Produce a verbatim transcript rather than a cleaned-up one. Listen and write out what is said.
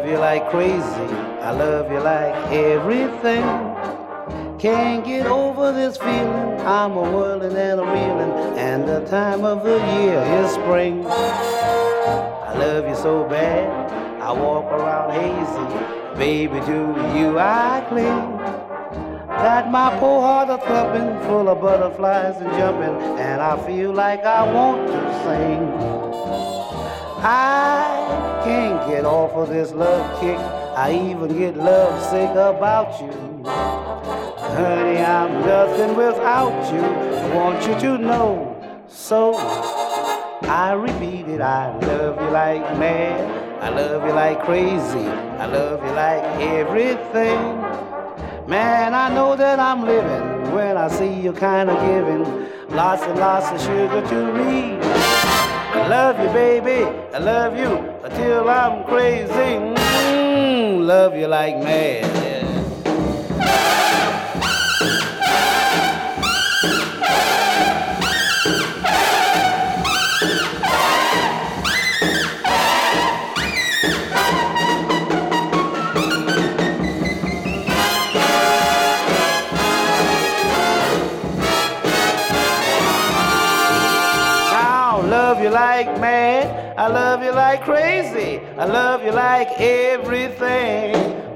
you like crazy. I love you like everything. Can't get over this feeling. I'm a whirling and a reeling, and the time of the year is spring. I love you so bad, I walk around hazy. Baby, to you I cling. That my poor heart a thumping, full of butterflies and jumping, and I feel like I want to sing. I can't get off of this love kick. I even get love sick about you. Honey, I'm nothing without you. I want you to know. So I repeat it, I love you like mad. I love you like crazy. I love you like everything. Man, I know that I'm living when I see you kind of giving lots and lots of sugar to me. I love you, baby. I love you until I'm crazy. Mm, love you like mad. I love you like mad, I love you like crazy, I love you like everything.